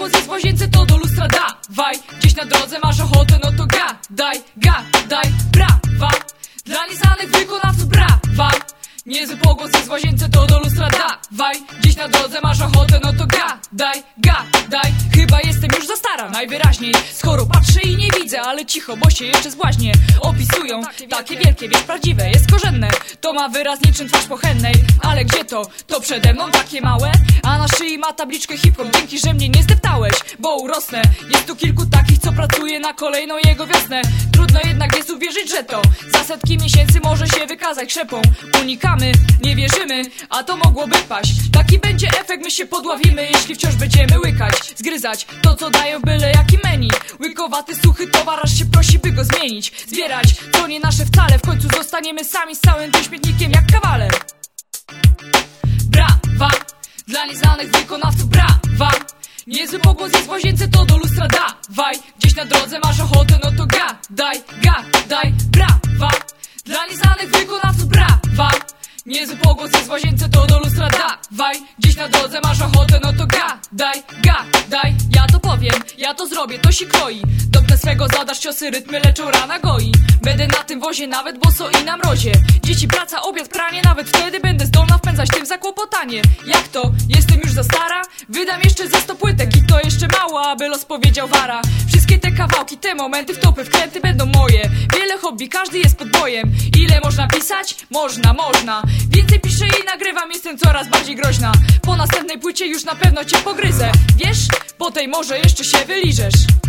pogłos jest w łazience, to do lustra dawaj. Gdzieś na drodze masz ochotę, no to gadaj, brawa. Dla nieznanych wykonawców brawa. Niezły pogłos jest w łazience, to do lustra dawaj. Gdzieś na drodze masz ochotę, no to gadaj. Chyba jestem już za stara, najwyraźniej. Skoro patrzę i nie widzę, ale cicho, bo się jeszcze zbłaźnię. Opisują takie wielkie, wiesz, prawdziwe, jest korzenne. To ma wyraz niczym twarz pochętnej. Ale gdzie to? To przede mną takie małe. A na szyi ma tabliczkę hip-hop. Dzięki, że mnie nie zdeptałeś, bo urosnę. Jest tu kilku takich, co pracuje na kolejną jego wiosnę. Trudno jednak jest uwierzyć, że to za setki miesięcy może się wykazać krzepą. Unikamy, nie wierzymy, a to mogłoby paść. Taki będzie efekt, my się podławimy, jeśli wciąż będziemy łykać, zgryzać to, co dają byle jaki menu. Łykowaty, suchy towar, aż się prosi, by go zmienić. Zbierać, to nie nasze wcale. W końcu zostaniemy sami z całym tym śmietnikiem jak kawaler. Brawa, dla nieznanych wykonawców brawa. Niezły pogłos jest w łazience, to do lustra dawaj. Gdzieś na drodze masz ochotę, no to gadaj, brawa. Dla nieznanych wykonawców brawa. Niezły pogłos jest w łazience, to do lustra dawaj. Gdzieś na drodze masz ochotę, no to gadaj. Ja to powiem, ja to zrobię, to się kroi. Dopnę swego, zadasz ciosy, rytmy leczą, rana goi. Będę na tym wozie nawet boso i na mrozie. Dzieci, praca, obiad, pranie, nawet wtedy będę zdolna wpędzać tym zakłopotanie. Jak to? Jestem już za stara? Wydam jeszcze ze 100 płytek i to jeszcze mało, aby los powiedział wara. Wszystkie te kawałki, te momenty, wtopy, wkręty będą moje. Wiele hobby, każdy jest pod bojem. Ile można pisać? Można. Więcej piszę i nagrywam, jestem coraz bardziej groźna. Po następnej płycie już na pewno cię pogryzę. Wiesz? Po tej może jeszcze się wyliżesz.